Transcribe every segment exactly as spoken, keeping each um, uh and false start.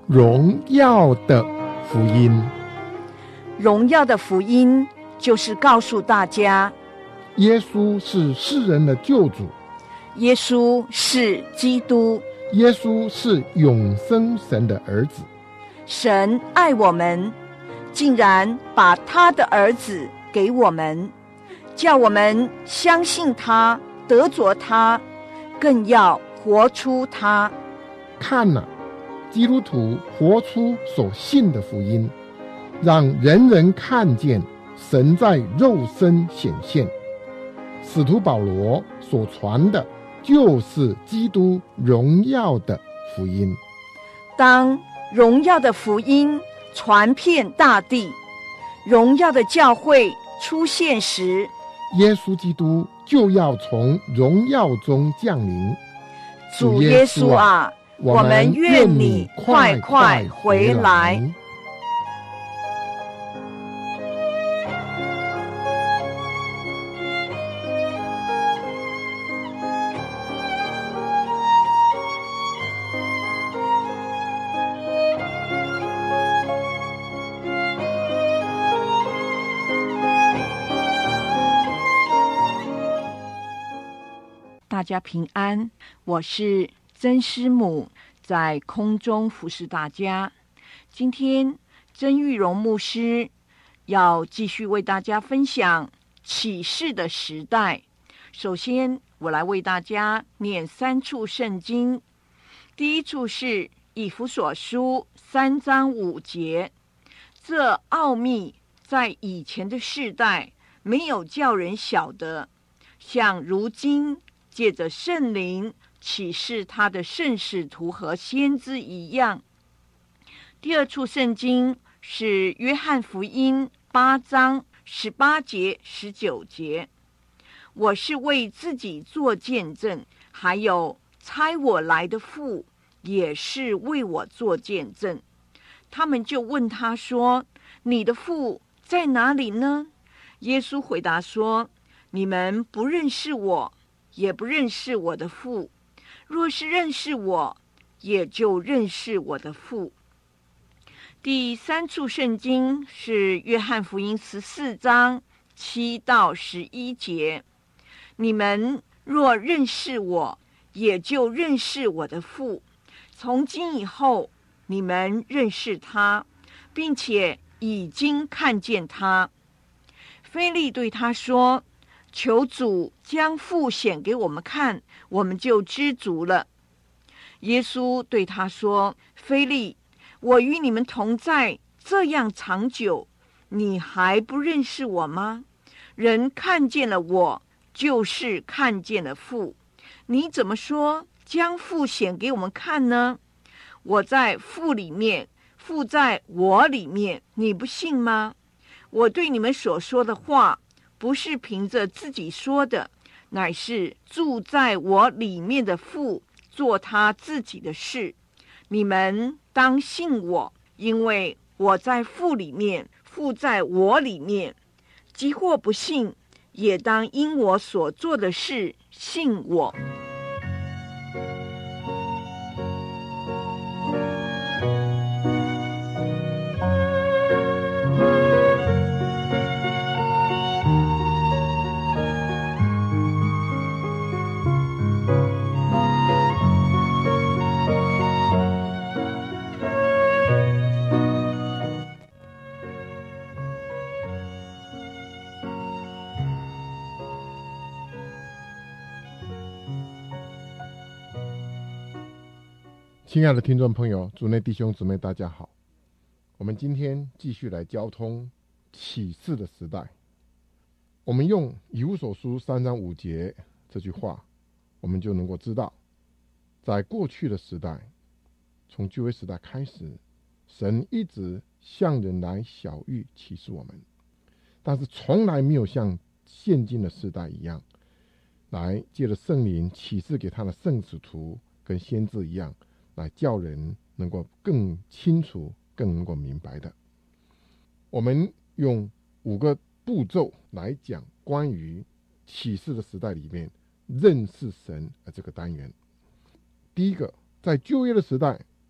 荣耀的福音。 荣耀的福音就是告诉大家， 耶稣是世人的救主， 耶稣是基督， 耶稣是永生神的儿子。 神爱我们，竟然把他的儿子给我们，叫我们相信他，得着他，更要活出他。 看了、啊、基督徒活出所信的福音，让人人看见神在肉身显现。使徒保罗所传的就是基督荣耀的福音。 当荣耀的福音传遍大地，荣耀的教会出现时， 耶稣基督就要从荣耀中降临。 主耶稣啊，我们愿你快快回来。大家平安，我是曾师母，在空中服侍大家。今天曾玉荣牧师要继续为大家分享启示的时代。首先，我来为大家念三处圣经。第一处是以弗所书三章五节，这奥秘在以前的世代没有叫人晓得，像如今借着圣灵启示他的圣使徒和先知一样。第二处圣经是约翰福音八章十八节十九节，我是为自己做见证，还有差我来的父也是为我做见证。他们就问他说，你的父在哪里呢？耶稣回答说，你们不认识我，也不认识我的父，若是认识我，也就认识我的父。第三处圣经是约翰福音十四章七到十一节，你们若认识我，也就认识我的父。从今以后，你们认识他，并且已经看见他。腓利对他说，求主将父显给我们看，我们就知足了。耶稣对他说，腓利，我与你们同在这样长久，你还不认识我吗？人看见了我，就是看见了父。你怎么说将父显给我们看呢？我在父里面，父在我里面，你不信吗？我对你们所说的话，不是凭着自己说的，乃是住在我里面的父做他自己的事。你们当信我，因为我在父里面，父在我里面。即或不信，也当因我所做的事信我。 亲爱的听众朋友，主内弟兄姊妹大家好，我们今天继续来交通启示的时代。我们用以弗所书三章五节这句话，我们就能够知道，在过去的时代，从旧约时代开始，神一直向人来晓谕启示我们，但是从来没有像现今的时代一样，来借着圣灵启示给他的圣使徒跟先知一样，来叫人能够更清楚、更能够明白的。我们用五个步骤来讲关于启示的时代里面认识神的这个单元。第一个，在旧约的时代，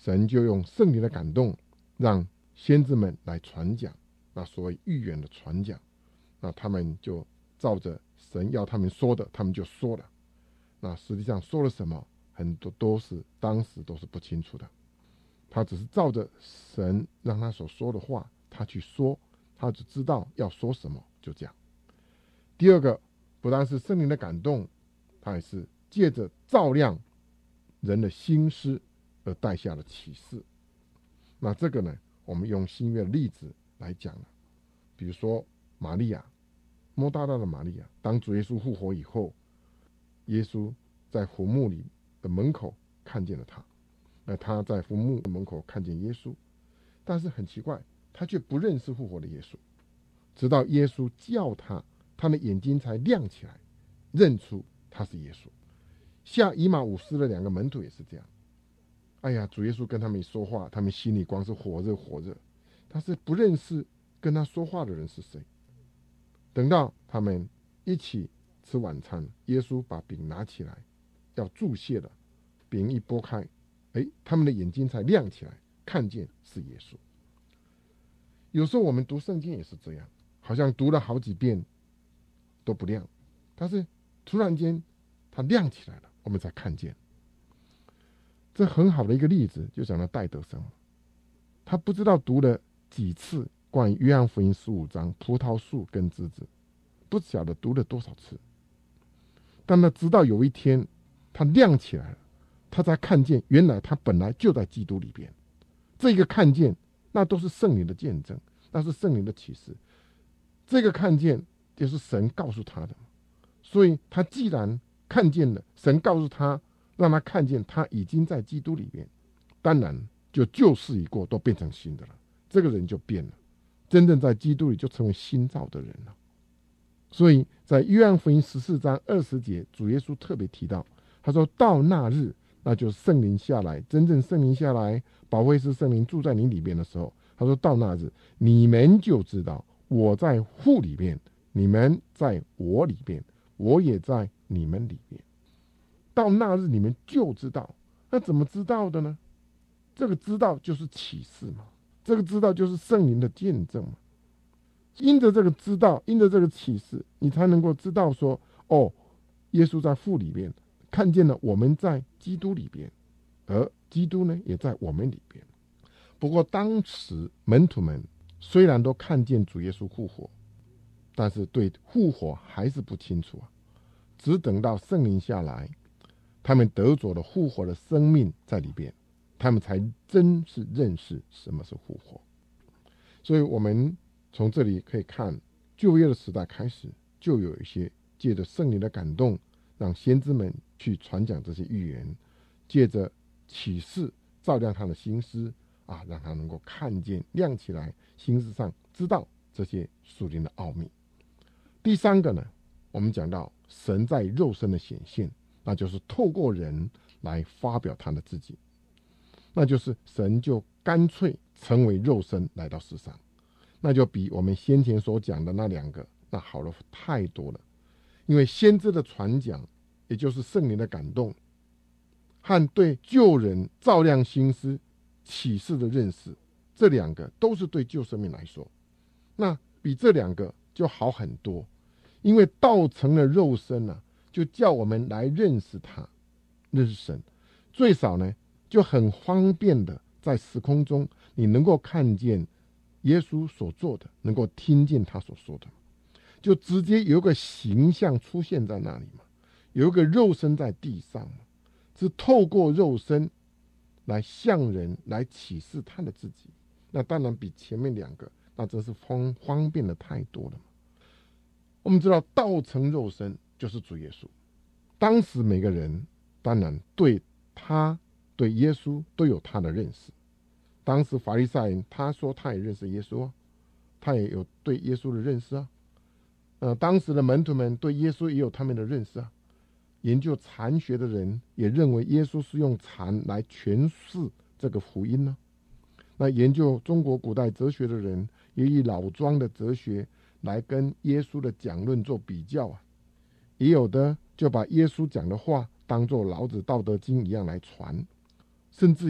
神就用圣灵的感动，让先知们来传讲，那所谓预言的传讲，那他们就照着神要他们说的，他们就说了。那实际上说了什么，很多都是当时都是不清楚的。他只是照着神让他所说的话，他去说，他只知道要说什么，就这样。第二个，不但是圣灵的感动，他也是借着照亮人的心思而带下了启示。那这个呢，我们用新约的例子来讲了，比如说玛利亚，摩大拉的玛利亚，当主耶稣复活以后，耶稣在坟墓里的门口看见了他，那他在坟墓门口看见耶稣，但是很奇怪，他却不认识复活的耶稣，直到耶稣叫他，他的眼睛才亮起来，认出他是耶稣。下以马忤斯的两个门徒也是这样，哎呀，主耶稣跟他们说话，他们心里光是火热火热，他是不认识跟他说话的人是谁。等到他们一起吃晚餐，耶稣把饼拿起来要祝谢了，饼一拨开，哎，他们的眼睛才亮起来，看见是耶稣。有时候我们读圣经也是这样，好像读了好几遍都不亮，但是突然间它亮起来了，我们才看见。这很好的一个例子，就讲到戴德生，他不知道读了几次关于约翰福音十五章葡萄树跟枝子，不晓得读了多少次，但他直到有一天他亮起来了，他才看见原来他本来就在基督里边。这个看见那都是圣灵的见证，那是圣灵的启示，这个看见就是神告诉他的。所以他既然看见了，神告诉他，让他看见他已经在基督里面，当然就旧事已过，都变成新的了，这个人就变了，真正在基督里就成为新造的人了。所以在约翰福音十四章二十节，主耶稣特别提到，他说到那日，那就是圣灵下来，真正圣灵下来，保惠师圣灵住在你里面的时候，他说到那日，你们就知道我在父里面，你们在我里面，我也在你们里面。到那日你们就知道，那怎么知道的呢？这个知道就是启示嘛，这个知道就是圣灵的见证嘛。因着这个知道，因着这个启示，你才能够知道说，哦，耶稣在父里边，看见了我们在基督里边，而基督呢也在我们里边。不过当时门徒们虽然都看见主耶稣复活，但是对复活还是不清楚啊，只等到圣灵下来，他们得着了复活的生命在里边，他们才真是认识什么是复活。所以我们从这里可以看，旧约的时代开始就有一些借着圣灵的感动，让先知们去传讲这些预言，借着启示照亮他的心思啊，让他能够看见亮起来，心思上知道这些属灵的奥秘。第三个呢，我们讲到神在肉身的显现，那就是透过人来发表他的自己，那就是神就干脆成为肉身来到世上，那就比我们先前所讲的那两个那好了太多了。因为先知的传讲，也就是圣灵的感动和对救人照亮心思启示的认识，这两个都是对救生命来说，那比这两个就好很多。因为道成了肉身啊，就叫我们来认识他，认识神，最少呢就很方便的在时空中你能够看见耶稣所做的，能够听见他所说的，就直接有一个形象出现在那里嘛，有一个肉身在地上嘛，是透过肉身来向人来启示他的自己，那当然比前面两个那真是方方便的太多了嘛。我们知道道成肉身就是主耶稣，当时每个人当然对他对耶稣都有他的认识。当时法利赛人他说他也认识耶稣啊，他也有对耶稣的认识啊。呃，当时的门徒们对耶稣也有他们的认识啊。研究禅学的人也认为耶稣是用禅来诠释这个福音呢、啊。那研究中国古代哲学的人也以老庄的哲学来跟耶稣的讲论做比较啊，也有的就把耶稣讲的话当作老子道德经一样来传，甚至于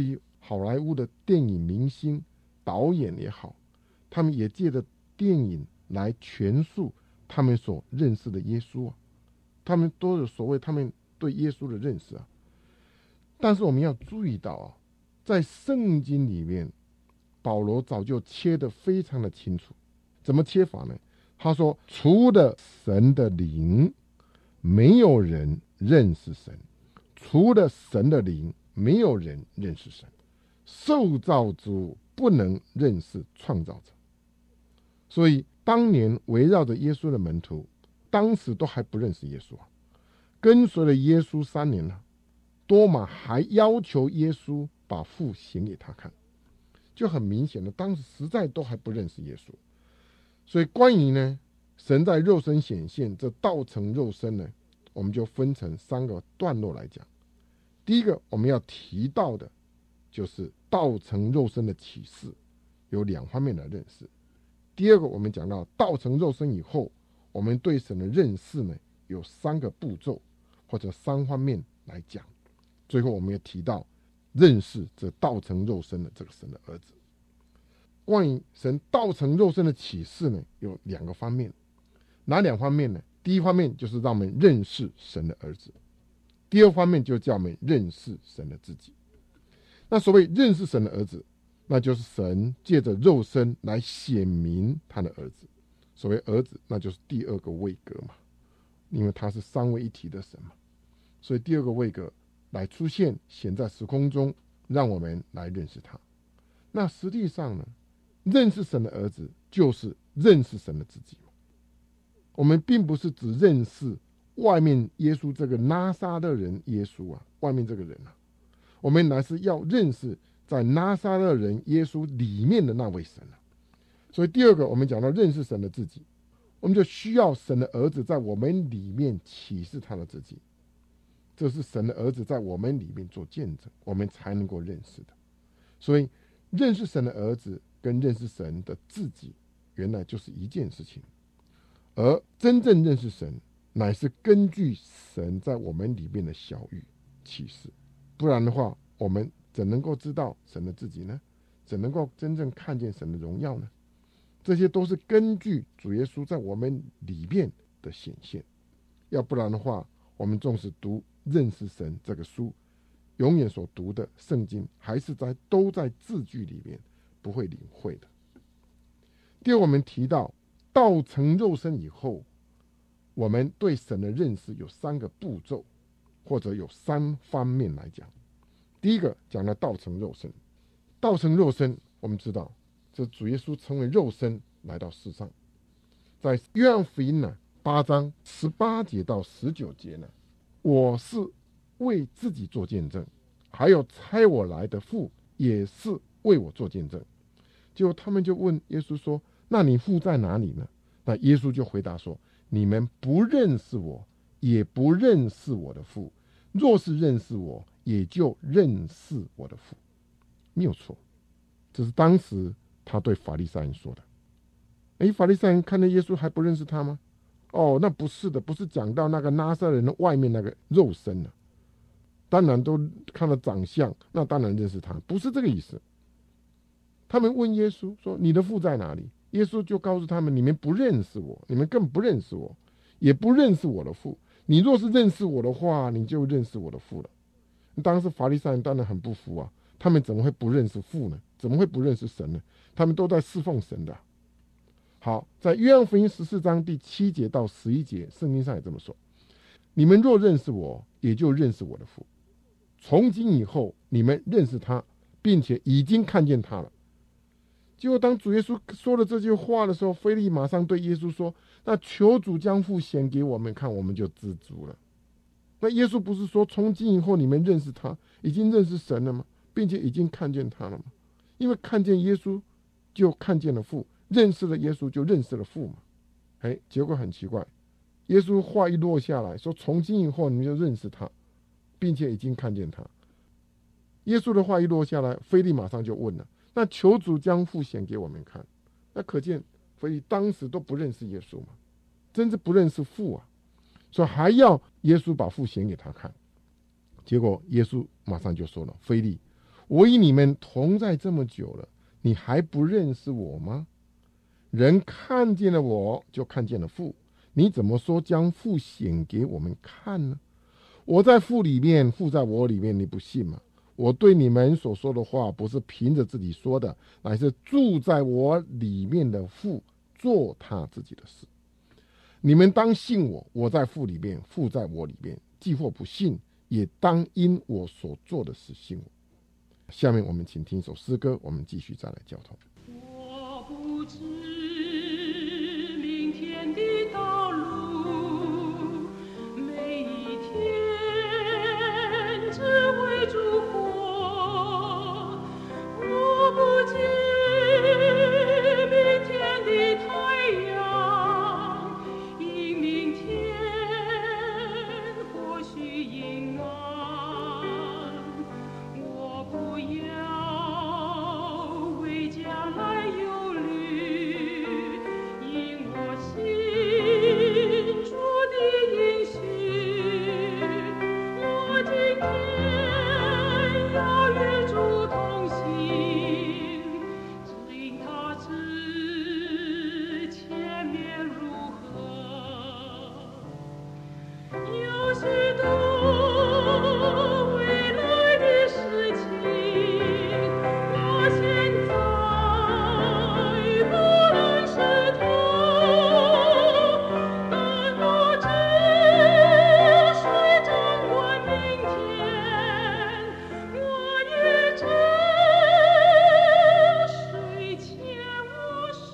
好莱坞的电影明星、导演也好，他们也借着电影来诠述他们所认识的耶稣啊，他们都有所谓他们对耶稣的认识啊。但是我们要注意到啊，在圣经里面，保罗早就切得非常的清楚。怎么切法呢？他说，除了神的灵，没有人认识神；除了神的灵，没有人认识神。受造之物不能认识创造者。所以当年围绕着耶稣的门徒，当时都还不认识耶稣啊，跟随了耶稣三年了，多马还要求耶稣把父显给他看，就很明显的，当时实在都还不认识耶稣。所以关于呢神在肉身显现，这道成肉身呢，我们就分成三个段落来讲。第一个我们要提到的就是道成肉身的启示，有两方面的认识。第二个我们讲到道成肉身以后，我们对神的认识呢有三个步骤或者三方面来讲。最后我们也提到认识这道成肉身的这个神的儿子。关于神道成肉身的启示呢，有两个方面。哪两方面呢？第一方面就是让我们认识神的儿子，第二方面就叫我们认识神的自己。那所谓认识神的儿子，那就是神借着肉身来显明他的儿子。所谓儿子，那就是第二个位格嘛，因为他是三位一体的神嘛，所以第二个位格来出现，显在时空中，让我们来认识他。那实际上呢，认识神的儿子就是认识神的自己。我们并不是只认识外面耶稣这个拿撒勒人耶稣啊，外面这个人啊，我们乃是要认识在拿撒勒人耶稣里面的那位神啊。所以第二个我们讲到认识神的自己，我们就需要神的儿子在我们里面启示他的自己，这是神的儿子在我们里面做见证，我们才能够认识的。所以认识神的儿子跟认识神的自己原来就是一件事情，而真正认识神乃是根据神在我们里面的晓谕启示，不然的话我们怎能够知道神的自己呢？怎能够真正看见神的荣耀呢？这些都是根据主耶稣在我们里面的显现，要不然的话我们纵使读认识神这个书，永远所读的圣经还是在都在字句里面，不会领会的。第二，我们提到道成肉身以后，我们对神的认识有三个步骤，或者有三方面来讲。第一个讲了道成肉身，道成肉身我们知道这主耶稣成为肉身来到世上，在约翰福音呢八章十八节到十九节呢，我是为自己做见证，还有差我来的父也是为我做见证。结果他们就问耶稣说，那你父在哪里呢？那耶稣就回答说，你们不认识我，也不认识我的父，若是认识我，也就认识我的父。没有错，这是当时他对法利赛人说的。诶，法利赛人看到耶稣还不认识他吗？哦，那不是的，不是讲到那个拿撒勒人的外面那个肉身了、啊，当然都看了长相，那当然认识他，不是这个意思。他们问耶稣说，你的父在哪里？耶稣就告诉他们，你们不认识我，你们更不认识我，也不认识我的父。你若是认识我的话，你就认识我的父了。当时法利赛人当然很不服啊，他们怎么会不认识父呢？怎么会不认识神呢？他们都在侍奉神的、啊。好，在约翰福音十四章第七节到十一节，圣经上也这么说，你们若认识我，也就认识我的父。从今以后，你们认识他，并且已经看见他了。结果当主耶稣说了这句话的时候，腓利马上对耶稣说，那求主将父显给我们看，我们就知足了。那耶稣不是说从今以后你们认识他，已经认识神了吗？并且已经看见他了吗？因为看见耶稣就看见了父，认识了耶稣就认识了父嘛。哎，结果很奇怪，耶稣话一落下来说，从今以后你们就认识他，并且已经看见他。耶稣的话一落下来，腓利马上就问了，那求主将父显给我们看。那可见腓利当时都不认识耶稣嘛，真是不认识父啊，所以还要耶稣把父显给他看。结果耶稣马上就说了，腓利， 我与你们同在这么久了，你还不认识我吗？人看见了我，就看见了父。你怎么说将父显给我们看呢？我在父里面，父在我里面，你不信吗？我对你们所说的话，不是凭着自己说的，乃是住在我里面的父做他自己的事。你们当信我，我在父里面，父在我里面。既或不信，也当因我所做的事信我。下面我们请听一首诗歌，我们继续再来交通。 我不知明天的道路，每一天只为烛火。我不知明天的太阳，因明天或许阴暗。我不要为将来忧虑，因我心主的应许。我今天要与主同行，只因他知前面如何。有许多未来的事情，我现在不能识透，但我知谁掌管明天，我也知谁牵我手。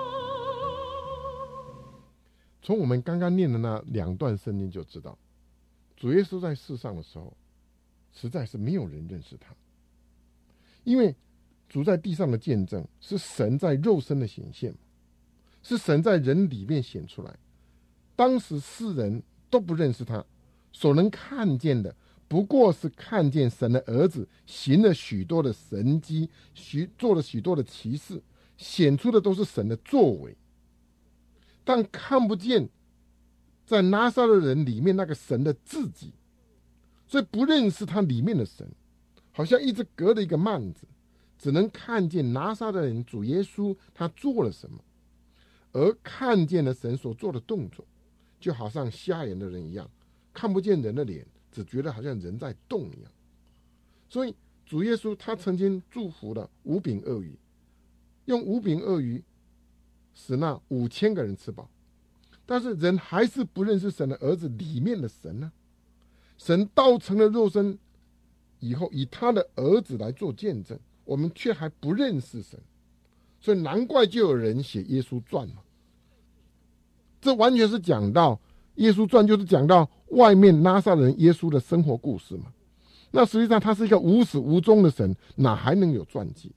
从我们刚刚念的那两段圣经就知道，主耶稣在世上的时候，实在是没有人认识他，因为主在地上的见证是神在肉身的显现，是神在人里面显出来。当时世人都不认识他，所能看见的不过是看见神的儿子行了许多的神迹，许做了许多的奇事，显出的都是神的作为，但看不见在拿撒勒人里面那个神的自己，所以不认识他里面的神，好像一直隔了一个幔子，只能看见拿撒勒人主耶稣他做了什么，而看见了神所做的动作，就好像瞎眼的人一样，看不见人的脸，只觉得好像人在动一样。所以主耶稣他曾经祝福了五饼二鱼，用五饼二鱼使那五千个人吃饱，但是人还是不认识神的儿子里面的神呢、啊。神道成了肉身以后，以他的儿子来做见证，我们却还不认识神，所以难怪就有人写耶稣传嘛。这完全是讲到耶稣传，就是讲到外面拿撒勒人耶稣的生活故事嘛。那实际上他是一个无始无终的神，哪还能有传记？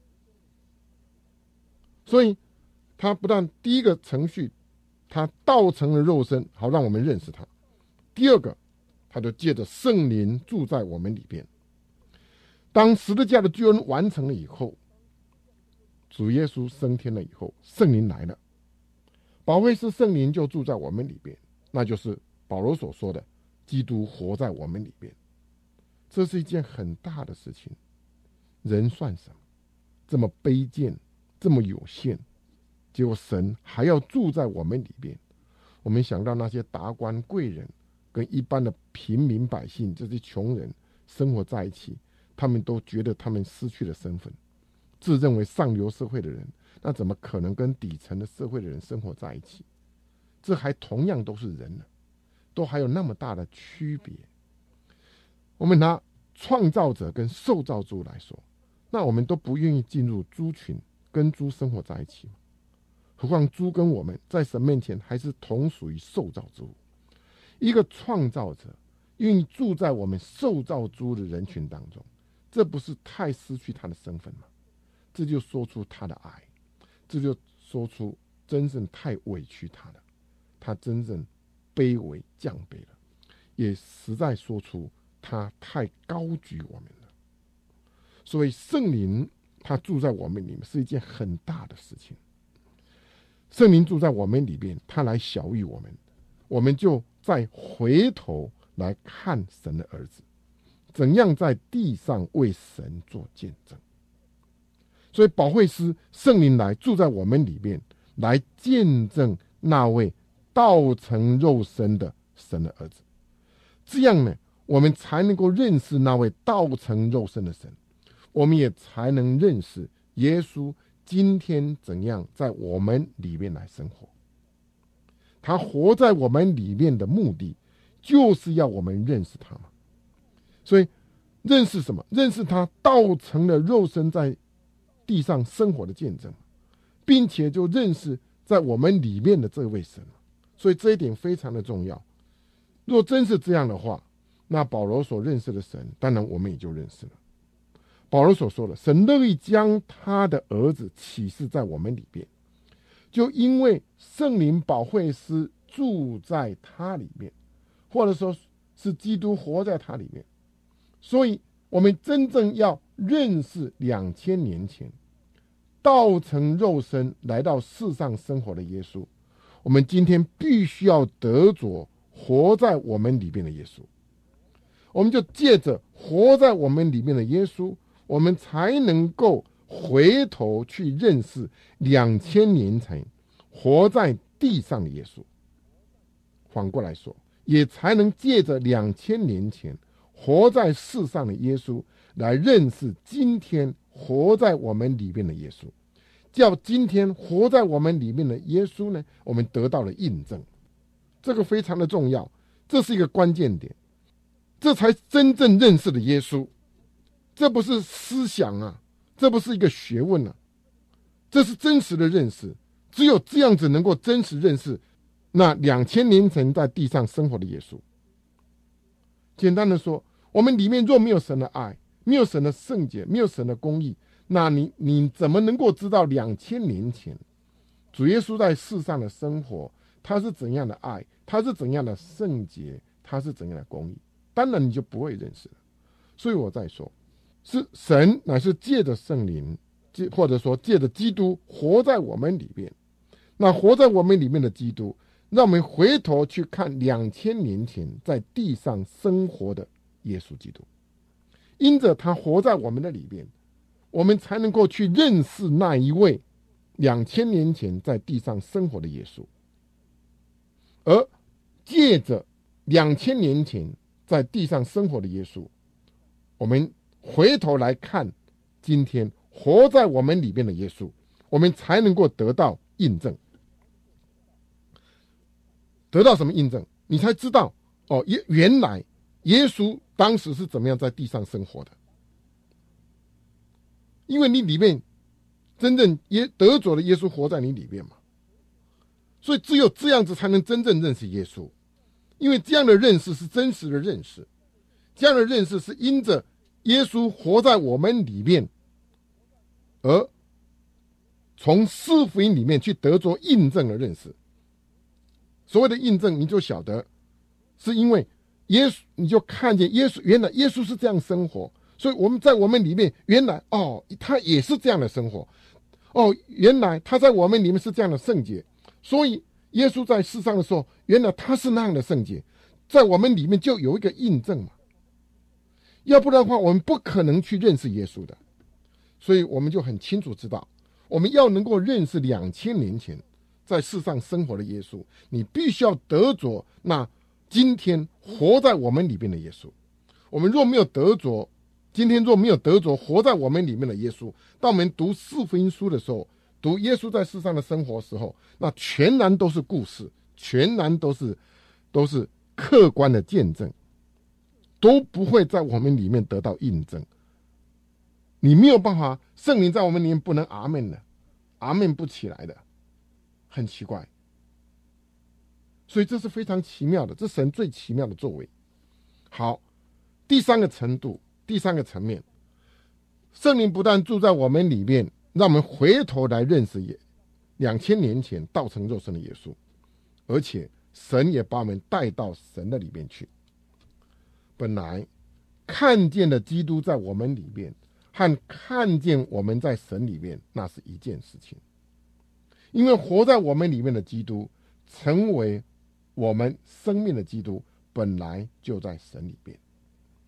所以他不但第一个程序他道成了肉身，好让我们认识他；第二个，他就借着圣灵住在我们里边。当十字架的救恩完成了以后，主耶稣升天了以后，圣灵来了，保惠师圣灵就住在我们里边，那就是保罗所说的基督活在我们里边。这是一件很大的事情，人算什么？这么卑贱，这么有限，结果神还要住在我们里边。我们想到那些达官贵人跟一般的平民百姓，这些穷人生活在一起，他们都觉得他们失去了身份，自认为上流社会的人，那怎么可能跟底层的社会的人生活在一起？这还同样都是人呢，都还有那么大的区别。我们拿创造者跟受造猪来说，那我们都不愿意进入猪群，跟猪生活在一起，何况猪跟我们在神面前还是同属于受造之物。一个创造者愿意住在我们受造猪的人群当中，这不是太失去他的身份吗？这就说出他的爱，这就说出真正太委屈他了，他真正卑微降卑了，也实在说出他太高举我们了。所以圣灵他住在我们里面是一件很大的事情。圣灵住在我们里边，他来晓谕我们，我们就再回头来看神的儿子， 怎样在地上为神做见证。所以保惠师圣灵来住在我们里面，来见证那位道成肉身的神的儿子。这样呢，我们才能够认识那位道成肉身的神，我们也才能认识耶稣今天怎样在我们里面来生活。他活在我们里面的目的，就是要我们认识他嘛。所以认识什么？认识他道成了肉身在地上生活的见证，并且就认识在我们里面的这位神。所以这一点非常的重要。若真是这样的话，那保罗所认识的神，当然我们也就认识了。保罗所说的，神乐意将他的儿子启示在我们里边，就因为圣灵保惠师住在他里面，或者说是基督活在他里面，所以我们真正要认识两千年前道成肉身来到世上生活的耶稣，我们今天必须要得着活在我们里面的耶稣。我们就借着活在我们里面的耶稣，我们才能够回头去认识两千年前活在地上的耶稣。反过来说，也才能借着两千年前活在世上的耶稣，来认识今天活在我们里面的耶稣。叫今天活在我们里面的耶稣呢，我们得到了印证。这个非常的重要，这是一个关键点，这才真正认识的耶稣。这不是思想啊，这不是一个学问啊，这是真实的认识。只有这样子能够真实认识那两千年前在地上生活的耶稣。简单的说，我们里面若没有神的爱，没有神的圣洁，没有神的公义，那你你怎么能够知道两千年前主耶稣在世上的生活，他是怎样的爱，他是怎样的圣洁，他是怎样的公义？当然你就不会认识了。所以我在说，是神乃是借着圣灵，或者说借着基督活在我们里面。那活在我们里面的基督，让我们回头去看两千年前在地上生活的耶稣基督。因着他活在我们的里面，我们才能够去认识那一位两千年前在地上生活的耶稣。而借着两千年前在地上生活的耶稣，我们回头来看今天活在我们里面的耶稣，我们才能够得到印证。得到什么印证？你才知道哦，原来耶稣当时是怎么样在地上生活的。因为你里面真正也得着的耶稣活在你里面嘛，所以只有这样子才能真正认识耶稣。因为这样的认识是真实的认识，这样的认识是因着耶稣活在我们里面，而从四福音里面去得着印证的认识。所谓的印证，你就晓得是因为耶稣，你就看见耶稣，原来耶稣是这样生活，所以我们在我们里面，原来哦，他也是这样的生活，哦，原来他在我们里面是这样的圣洁，所以耶稣在世上的时候，原来他是那样的圣洁，在我们里面就有一个印证嘛。要不然的话，我们不可能去认识耶稣的。所以我们就很清楚知道，我们要能够认识两千年前在世上生活的耶稣，你必须要得着那今天活在我们里面的耶稣。我们若没有得着，今天若没有得着活在我们里面的耶稣，当我们读四福音书的时候，读耶稣在世上的生活的时候，那全然都是故事，全然都是都是客观的见证，都不会在我们里面得到印证。你没有办法，圣灵在我们里面不能阿们的，阿们不起来的，很奇怪。所以这是非常奇妙的，这是神最奇妙的作为。好，第三个程度，第三个层面，圣灵不但住在我们里面，让我们回头来认识也两千年前道成肉身的耶稣，而且神也把我们带到神的里面去。本来看见的基督在我们里面，和看见我们在神里面，那是一件事情。因为活在我们里面的基督，成为我们生命的基督，本来就在神里面。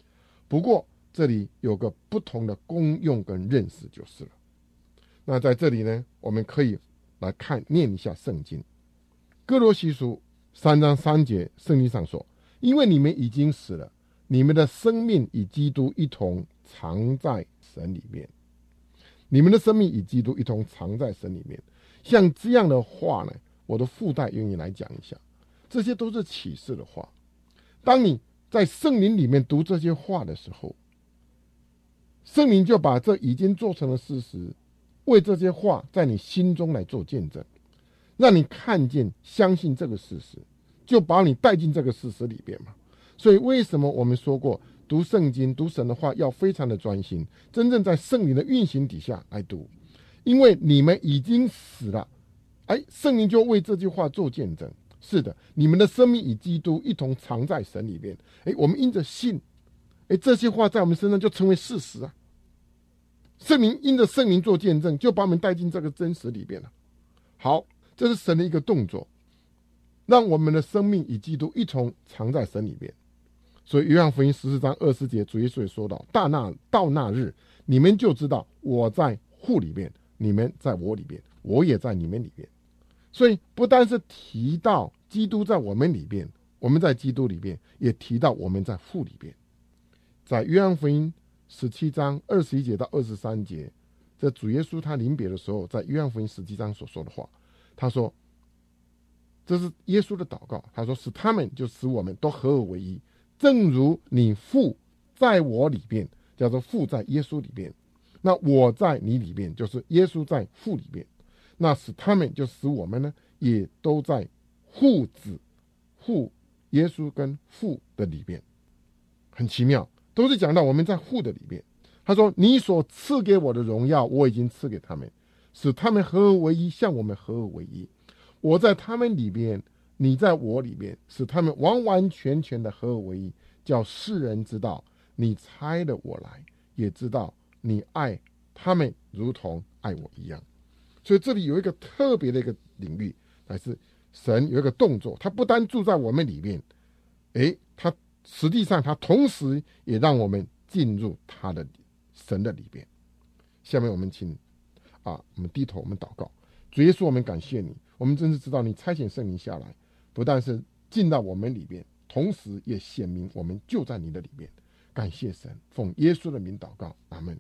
不过这里有个不同的功用跟认识就是了。那在这里呢，我们可以来看念一下圣经。哥罗西书三章三节，圣经上说，因为你们已经死了，你们的生命与基督一同藏在神里面。你们的生命与基督一同藏在神里面。像这样的话呢，我的附带愿意来讲一下，这些都是启示的话。当你在圣灵里面读这些话的时候，圣灵就把这已经做成了事实，为这些话在你心中来做见证，让你看见相信这个事实，就把你带进这个事实里边嘛。所以为什么我们说过读圣经读神的话要非常的专心，真正在圣灵的运行底下来读，因为你们已经死了，哎，圣灵就为这句话做见证。是的，你们的生命与基督一同藏在神里面。哎，我们因着信，哎，这些话在我们身上就成为事实啊。圣灵因着圣灵做见证，就把我们带进这个真实里面了。好，这是神的一个动作，让我们的生命与基督一同藏在神里面。所以约翰福音十四章二十节，主耶稣也说到，大那到那日，你们就知道我在父里面，你们在我里面，我也在你们里面。所以不单是提到基督在我们里面，我们在基督里面，也提到我们在父里面。在约翰福音十七章二十一节到二十三节，这主耶稣他临别的时候，在约翰福音十七章所说的话，他说，这是耶稣的祷告，他说，使他们就使我们都合而为一，正如你父在我里面，叫做父在耶稣里面，那我在你里面，就是耶稣在父里面，那使他们就使我们呢，也都在父子父耶稣跟父的里面。很奇妙，都是讲到我们在父的里面。他说，你所赐给我的荣耀我已经赐给他们，使他们合而为一，像我们合而为一。我在他们里面，你在我里面，使他们完完全全的合而为一，叫世人知道你差了我来，也知道你爱他们如同爱我一样。所以这里有一个特别的一个领域，还是神有一个动作，他不单住在我们里面，诶，他实际上他同时也让我们进入他的神的里边。下面我们请啊，我们低头，我们祷告。主耶稣，我们感谢你，我们真是知道你差遣圣灵下来，不但是进到我们里边，同时也显明我们就在你的里面。感谢神，奉耶稣的名祷告，阿们。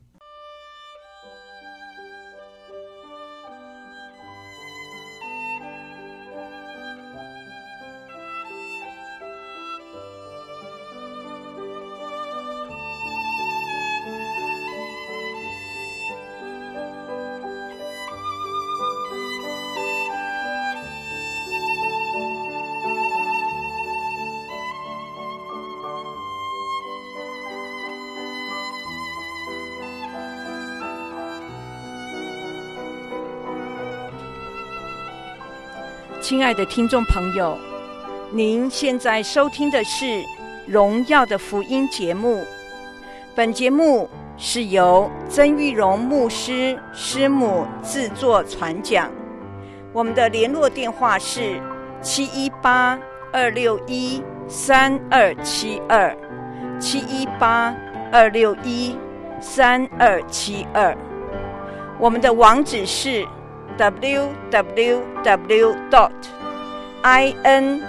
亲爱的听众朋友，您现在收听的是《荣耀的福音》节目。本节目是由曾玉荣牧师师母制作传讲。我们的联络电话是七一八二六一三二七二七一八二六一三二七二。我们的网址是double-u double-u double-u dot inchristi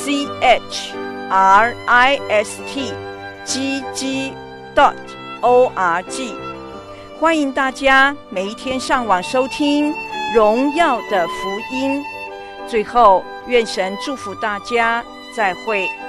gg dot org。 欢迎大家每一天上网收听荣耀的福音。最后，愿神祝福大家，再会。